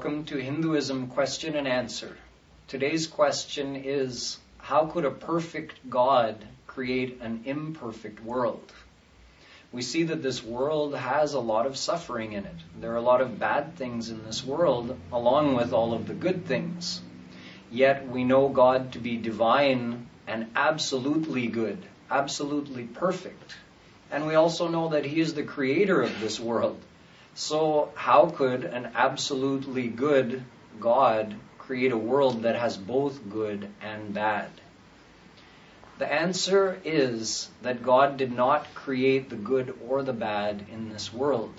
Welcome to Hinduism Question and Answer. Today's question is, how could a perfect God create an imperfect world? We see that this world has a lot of suffering in it. There are a lot of bad things in this world, along with all of the good things. Yet we know God to be divine and absolutely good, absolutely perfect. And we also know that He is the creator of this world. So how could an absolutely good God create a world that has both good and bad? The answer is that God did not create the good or the bad in this world.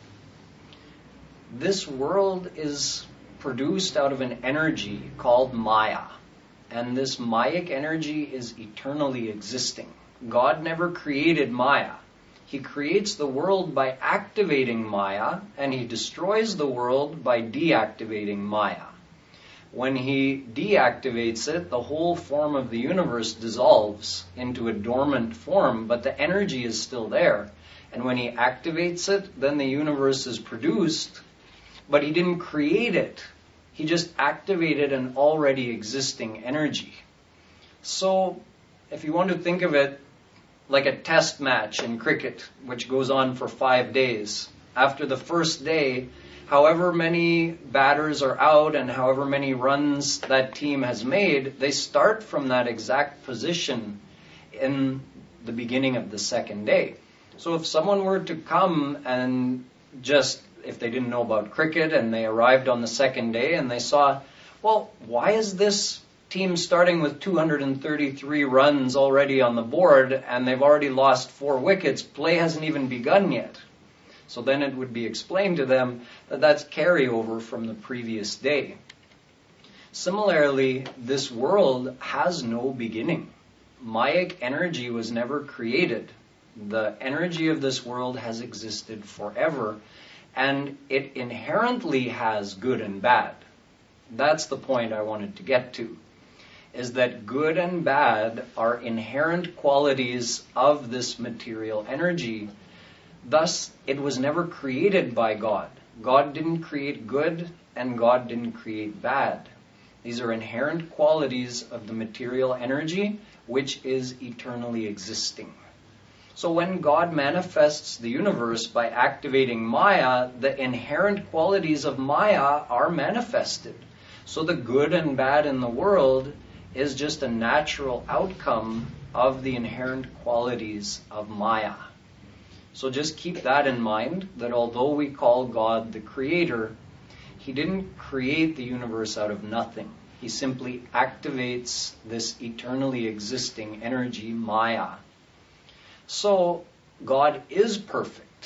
This world is produced out of an energy called Maya. And this Mayic energy is eternally existing. God never created Maya. He creates the world by activating Maya, and He destroys the world by deactivating Maya. When He deactivates it, the whole form of the universe dissolves into a dormant form, but the energy is still there. And when He activates it, then the universe is produced, but He didn't create it. He just activated an already existing energy. So, if you want to think of it like a test match in cricket, which goes on for 5 days. After the first day, however many batters are out and however many runs that team has made, they start from that exact position in the beginning of the second day. So if someone were to come and if they didn't know about cricket and they arrived on the second day and they saw, well, why is this team starting with 233 runs already on the board and they've already lost 4 wickets, play hasn't even begun yet. So then it would be explained to them that that's carryover from the previous day. Similarly, this world has no beginning. Mayic energy was never created. The energy of this world has existed forever, and it inherently has good and bad. That's the point I wanted to get to, is that good and bad are inherent qualities of this material energy. Thus, it was never created by God. God didn't create good, and God didn't create bad. These are inherent qualities of the material energy, which is eternally existing. So when God manifests the universe by activating Maya, the inherent qualities of Maya are manifested. So the good and bad in the world is just a natural outcome of the inherent qualities of Maya. So just keep that in mind, that although we call God the creator, He didn't create the universe out of nothing. He simply activates this eternally existing energy, Maya. So God is perfect,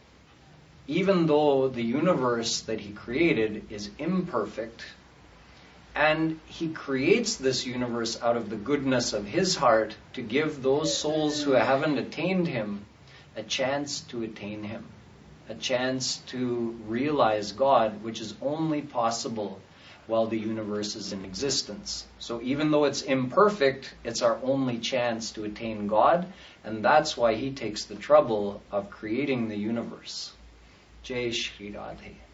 even though the universe that He created is imperfect. And He creates this universe out of the goodness of His heart to give those souls who haven't attained Him a chance to attain Him, a chance to realize God, which is only possible while the universe is in existence. So even though it's imperfect, it's our only chance to attain God, and that's why He takes the trouble of creating the universe. Jai Shri Radhe.